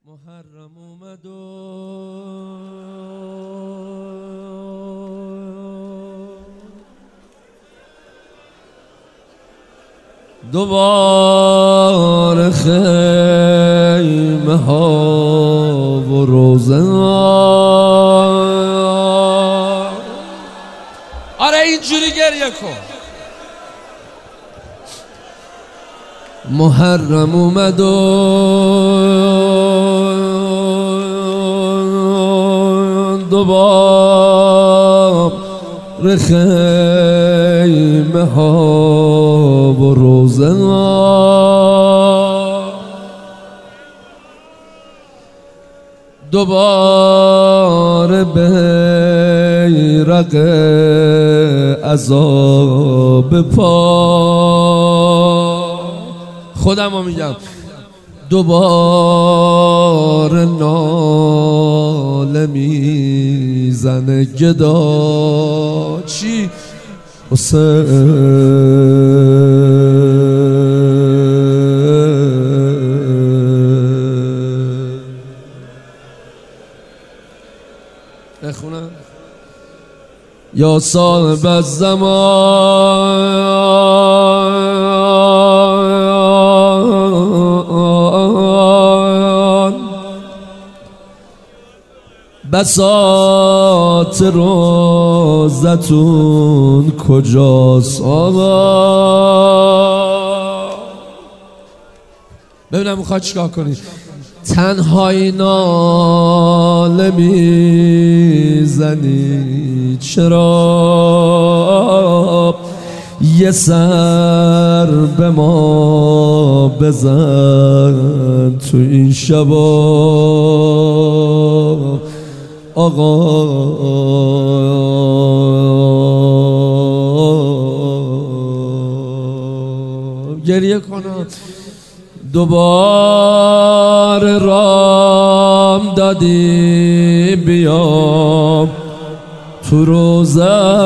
محرم اومد و دوباره خیمه ها و روزه ها. آره اینجوری گریه کن. محرم اومد و دوباره خیمه ها و روزه ها. دوباره بیرق عذاب پا. خودم رو میگم دوباره ناله میزنه گدا. چی؟ حسین بخونم. یا صاحب الزمان بساط روزتون کجاست آقا؟ ببینم میخواد چیکار کنی. تنهایی ناله میزنی چرا؟ یه سر به ما بزن تو این شبا آقا. گریه کنم. دوباره رام دادی بیام تو روزه.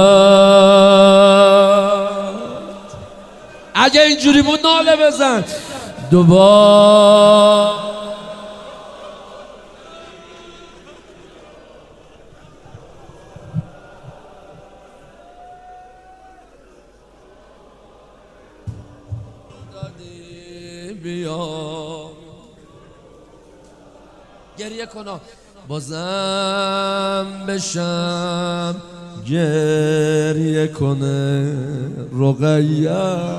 اگه اینجوری بود ناله بزن. دوباره بیا گریه کنم. بازم بشم گریه کنه رقیه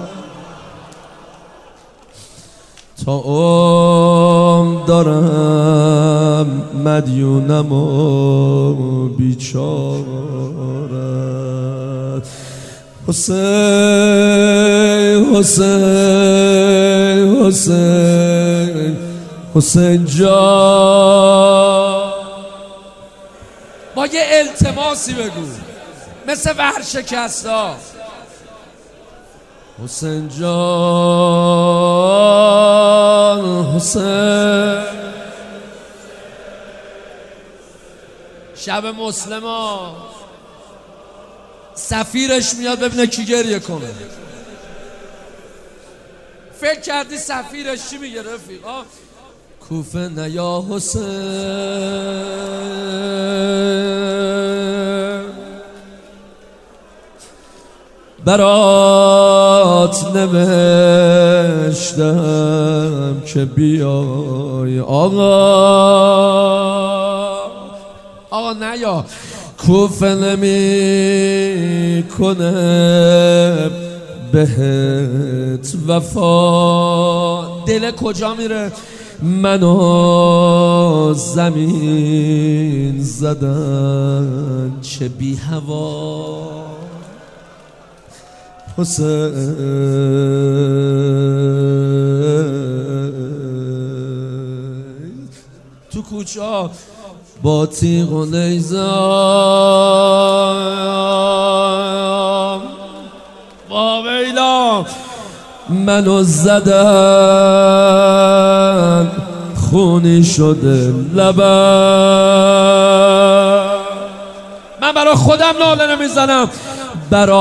تا دارم مدیونم و بیچاره. حسین حسین حسین حسین جان با یه التماسی بگو مثل ورشکستا. حسین جان حسین. شب مسلما سفیرش میاد ببینه کی گریه کنه. فکر کردی سفیرش چی میگه رفیقا؟ کوفه نیا حسین برات نوشتم که بیای آقا نیا. کوفه نمی کنه بهت وفا. دل کجا میره؟ منو زمین زدن چه بی هوا. حسین تو کوچه با تیغ و نیزم با ویلا منو زدن خونی شده لبم. من برا خودم ناله نمیزنم، برا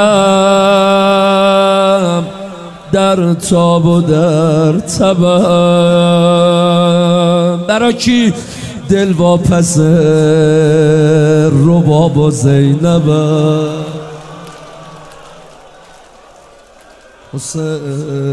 حرم در تاب و در تبم. برا کی؟ دل واپس رباب و زینب حسین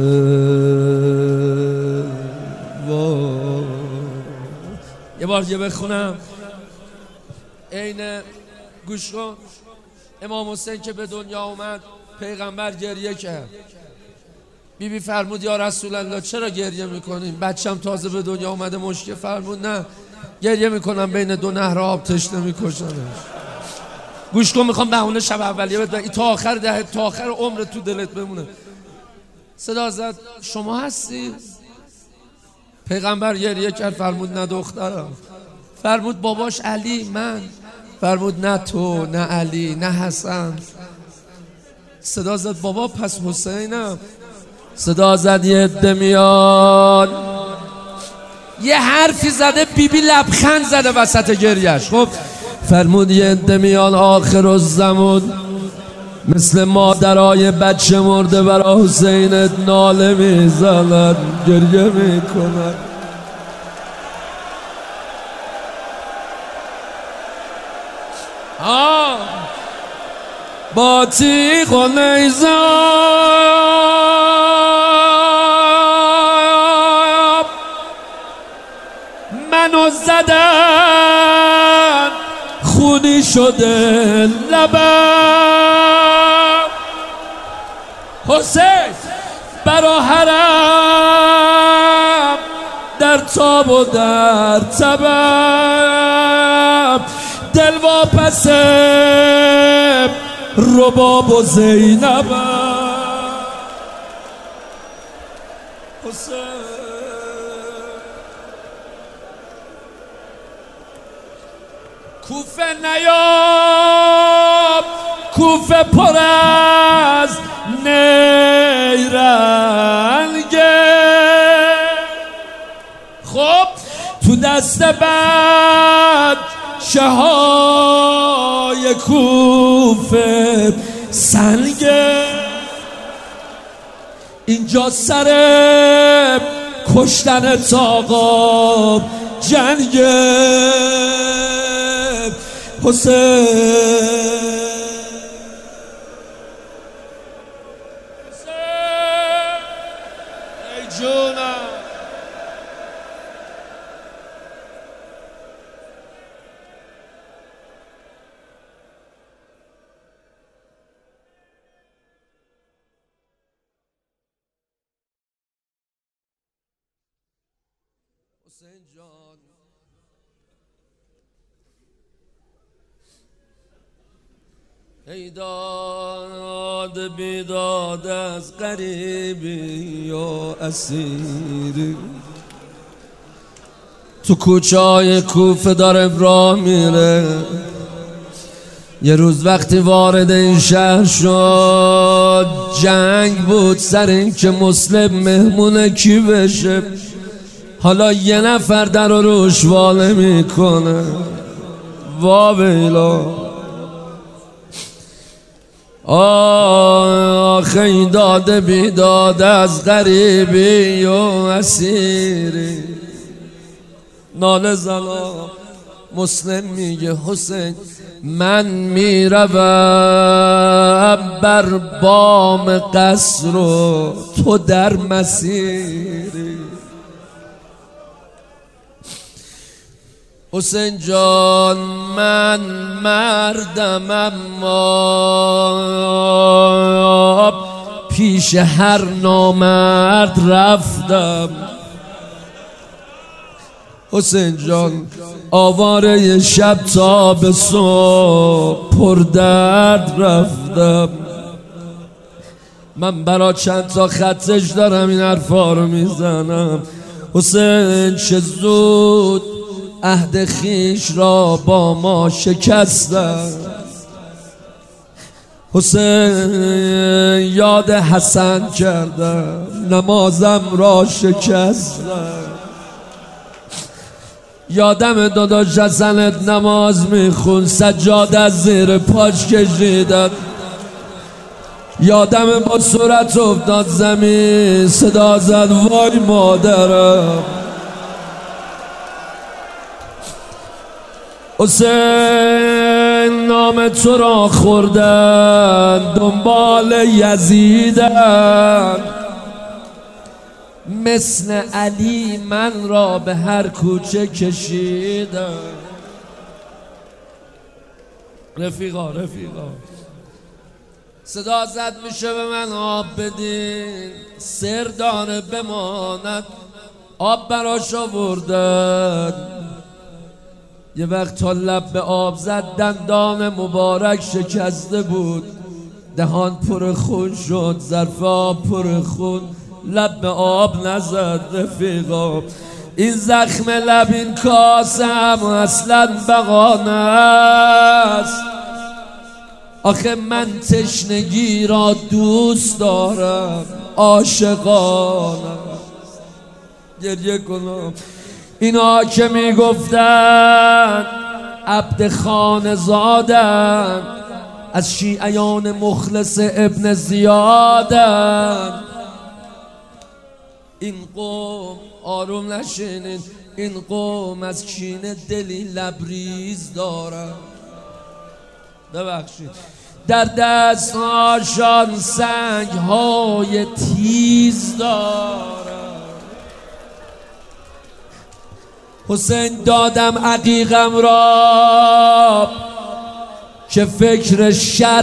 یه بار دیگه بخونم. عین گوش کن. امام حسین که به دنیا اومد پیغمبر گریه کرد. بیبی فرمود یا رسول الله چرا گریه میکنیم؟ بچم تازه به دنیا اومده مشکل. فرمود نه گریه میکنم بین دو نهر آب تشنه میکشنش. گوش کن میخوام بهونه شب اولیه بده تا آخر ده تا آخر عمر تو دلت بمونه. صدا زد شما هستی؟ پیغمبر گریه کرد. فرمود نه دخترم. فرمود باباش علی؟ من. فرمود نه تو، نه علی، نه حسن. صدا زد بابا پس حسینم. صدا زد یه عده میاد. یه حرفی زده بیبی لبخند زده وسط گریهش. خب فرمود یه عده میاد آخر الزمان مثل مادرای بچه مرده برا حسینت ناله میزنن گریه میکنن. با تیغ و نیزه منو زدن خونی شده لبم. حسین برا حرم در تاب و در تبم دل واپس رباب و زینب حسین. کوفه نیاب کوفه پر از نیرنگه. خب تو دست بعد شهای کوفه سنگه. اینجا سر کشتن تاقا جنگه. حسین ای جونم حسین جان ای داد بیداد از غریبی و اسیری تو کوچه های کوفه داره راه میره. یه روز وقتی وارد این شهر شد جنگ بود سر این که مسلم مهمون کی بشه. حالا یه نفر در رو روش واله میکنه. وا ویلا آخه این داده بیداد از غریبی و اسیری ناله زنا. مسلم میگه حسین من میروم بر بام قصر و تو در مسیری. حسین جان من مردم اما پیش هر نامرد رفتم. حسین جان آواره شب تا به صبح پر درد رفتم. من برا چند تا خطش دارم این حرفا رو میزنم. حسین چه زود عهد خیش را با ما شکستم. حسین یاد حسن کردم نمازم را شکستم. یادم داداش حسنت نماز میخون سجاده از زیر پاش کشیدن. یادم با صورت افتاد زمین صدا زد وای مادرم. حسین نام تو را خوردن دنبال یزیدن، مثل علی من را به هر کوچه کشیدن. رفیقا صدا زد میشه به من آب بدین، سر داره بماند آب براش آوردن. یه وقت تا لب به آب زد دندان مبارک شکسته بود، دهان پر خون شد، ظرف آب پر خون، لب به آب نزد. رفیقا این زخم لب این کاسه هم اصلا بقانه است. آخه من تشنگی را دوست دارم، عاشقانم. گریه کنم اینا که میگفتن عبد خان زادن، از شیعیان مخلص ابن زیادن. این قوم آروم نشینین، این قوم از کینه دلی لبریز دارن. ببخشید در دست هاشان سنگ های تیز دارن. حسین دادم عقیقم را که فکر شر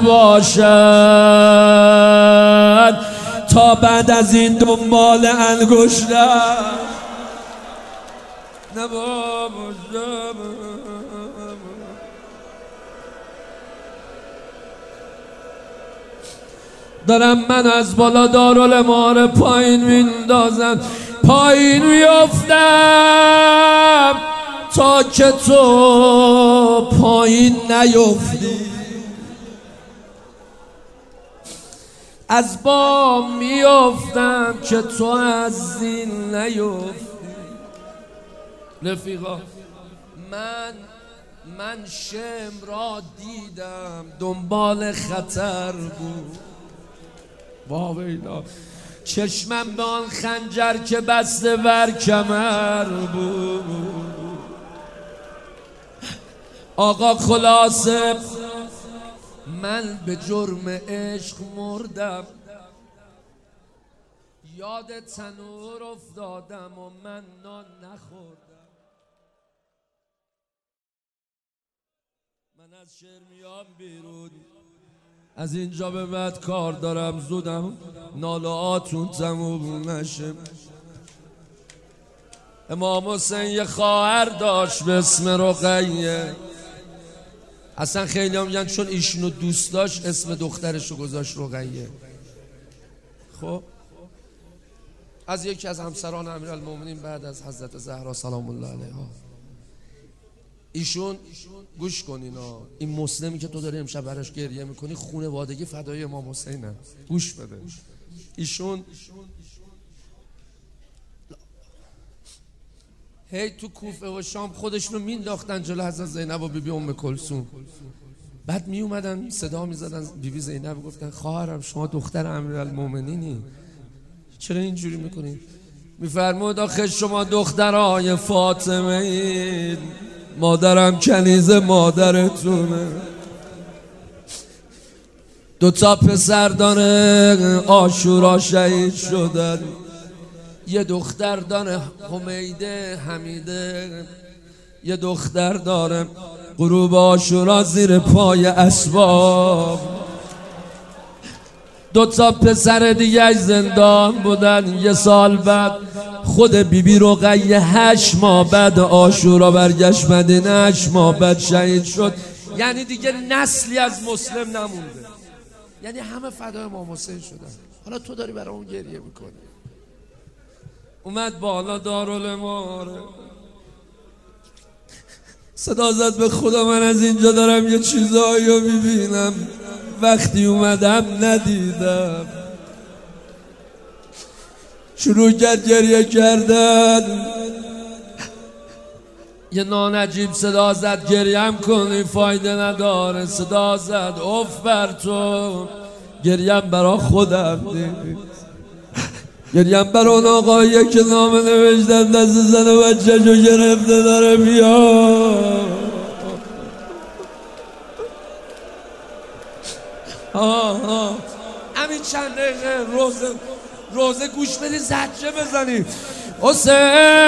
نباشد، تا بعد از این دنبال انگشتم نباشم. دارم من از بالا دارالامام پایین میندازم، پایین میافتم تا که تو پایین نیفتی. از بام میافتم که تو از این نیفتی. رفیقا من شم را دیدم دنبال خطر بود. واویلا چشمم به آن خنجر که بسته بر کمر بود. آقا خلاصه من به جرم عشق مردم، یاد تنور افتادم و من نان نخوردم. من از شعر میام بیرون، از اینجا به بعد کار دارم، زودم نالهاتون تموم نشه. امام حسین یه خواهر داشت به اسم رقیه. اصلا خیلی هم میگن چون ایشونو دوست داشت اسم دخترشو گذاشت رقیه. خب از یکی از همسران امیرالمومنین بعد از حضرت زهرا سلام الله علیها، ایشون گوش کنین این مسلمی که تو داری امشب براش گریه میکنی خانوادگی فدای امام حسینه، گوش بده. ایشون هی تو کوفه و شام خودشونو مینداختن جلو حضرت زینب و بیبی ام کلثوم، بعد می اومدن صدا میزدن بیبی زینب گفتن خواهرم شما دختر امیرالمومنینی، چرا اینجوری میکنین؟ میفرمود آخه شما دخترای فاطمه اید، مادرم کنیز مادرتونه. دوتا پسر داره عاشورا شهید شدن، یه دختر داره حمیده حمیده، یه دختر داره غروب عاشورا زیر پای اسباب. دوتا پسر دیگه زندان بودن. یه سال بعد خود بیبی رقیه 8 ماه بعد عاشورا برگشت مدینه، 8 ماه بعد شهید شد. یعنی دیگه نسلی از مسلم نمونده، یعنی همه فدای امام حسین شدن. حالا تو داری برای اون گریه میکنی. اومد بالا دارالامام صدا زد به خدا من از اینجا دارم یه چیزایی رو میبینم وقتی اومدم ندیدم. شروع کرد گریه کردن. یه نانجیب صدا زد گریم کنی فایده نداره. صدا زد اف بر تو، گریم برا خودم نیست، گریم برا اون آقایی که نامه نوشتن دست زن و بچه جو گرفته داره بیا. همین چند دقیقه روزه گوش بدی زجه بزنی. حسین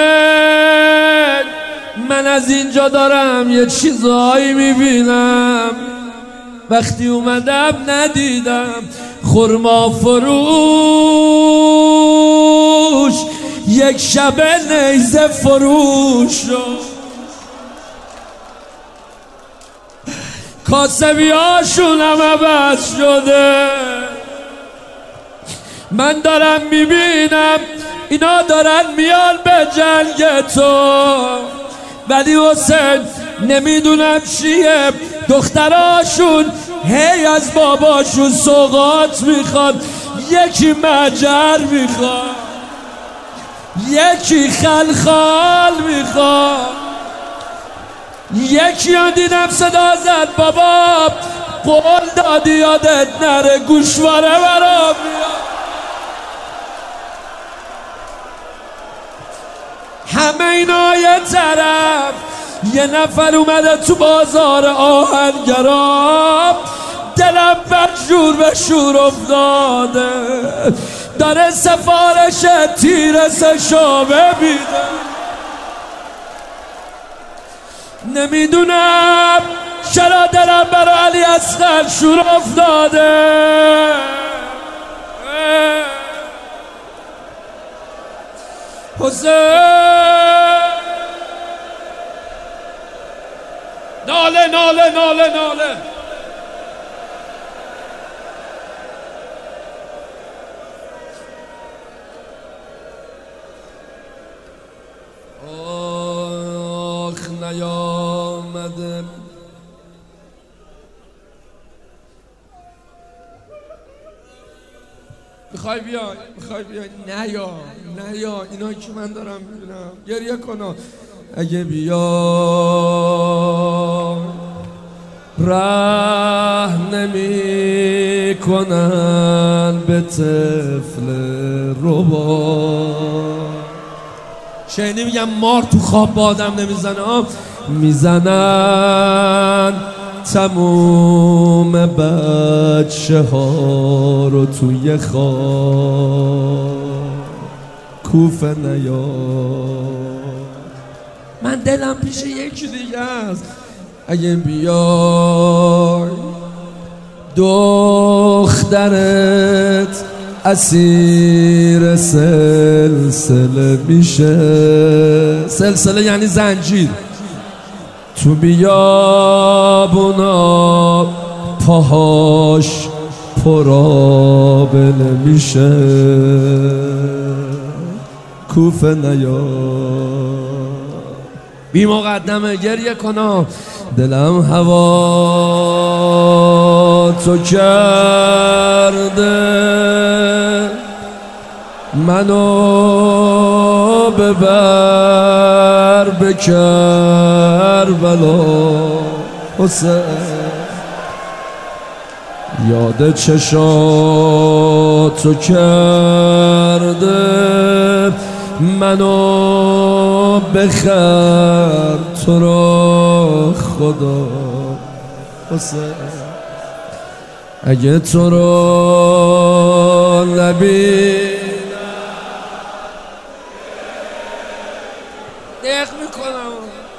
من از اینجا دارم یه چیزایی میبینم، وقتی اومدم ندیدم خرما فروش یک شب نیزه فروش، کاسبی هاشون هم عوض شده. من دارم میبینم اینا دارن میان به جنگ تو، ولی حسین نمیدونم چیه، دختراشون هی از باباشون سوغات میخواد، یکی مجر میخواد، یکی خلخال میخواد، یکی ها دیدم صدا زد بابا قول دادی یادت نره گوشواره برام بیاد. همه اینا یه طرف، یه نفر اومده تو بازار آهنگرا، دلم بدجور به شور افتاده، داره سفارش تیرسشو ببینه. نمیدونم چرا دلم برای علی اصغر شور افتاده. حسین ناله ناله ناله ناله. آخ نیامده میخوای بیای نیا اینا که من دارم میبینم گریه کنم. اگه بیا ره نمی کنن به طفل ربا، شنیدی میگم مار تو خواب با آدم نمیزنه، میزنن تموم بچه ها رو توی خواب. کوفه نیا من دلم پیش یکی دیگه است. اگه بیای دخترت اسیر سلسله میشه، سلسله یعنی زنجیر، تو بیابونا پاهاش پرابله میشه. کوفه نیا بی مقدمه گریه کنم، دلم هوا تو کرده، منو ببر به کربلا. حسین یاد چشاتو کرده، منو بخر تو را خدا. حسین اگه تو را نبینم دق میکنم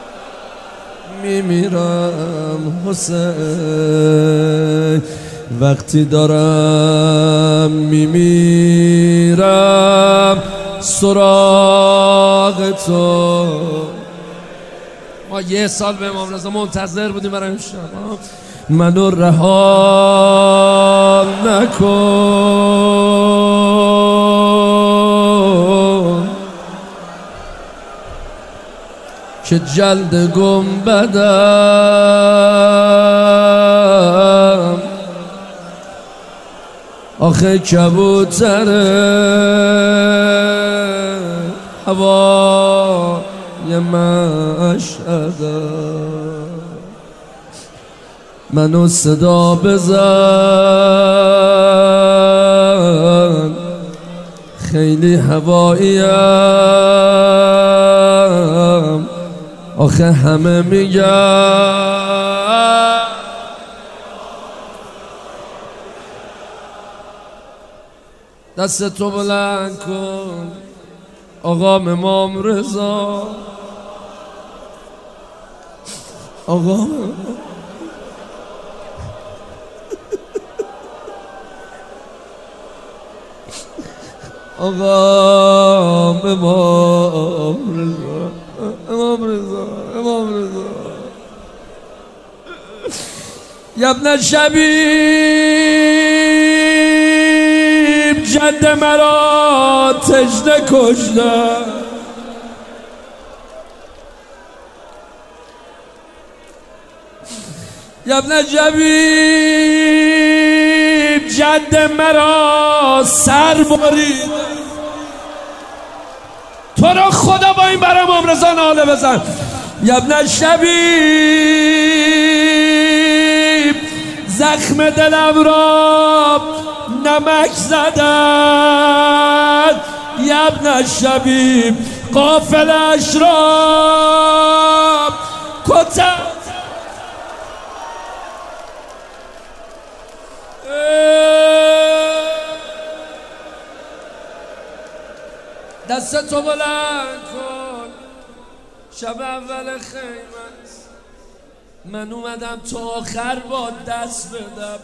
میمیرم. حسین وقتی دارم میمیرم سراغ تو. ما یه سال به امام رضا منتظر بودیم برای این شب. منو رها نکن که جلد گنبدم، آخه کبوتره هوای مشهدم. منو صدا بزن خیلی هواییم، آخه همه میگن دست تو بلند کن آقا امام رضا. آقا آقا امام رضا، امام رضا، امام رضا. یا ابن شبیب جد مرا تشنه کشته، یا ابن شبیب جد مرا سر برید. تو رو خدا با این برای امام رضا ناله بزن. یا ابن شبیب زخم دلم را نمک زدن. یا ابن شبیب قافلش را کتن. دست تو بلند کن شب اول خیمت، من اومدم تا آخر با دست بدم.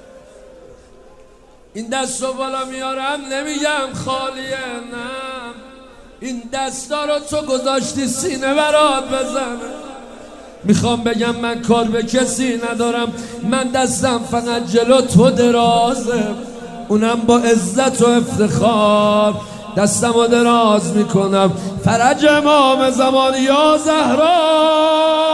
این دست رو بالا میارم نمیگم خالیه، نه، این دستا رو تو گذاشتی سینه برات بزنه. میخوام بگم من کار به کسی ندارم، من دستم فقط جلو تو درازه، اونم با عزت و افتخار دستم رو دراز میکنم. فرج امام زمان یا زهرا.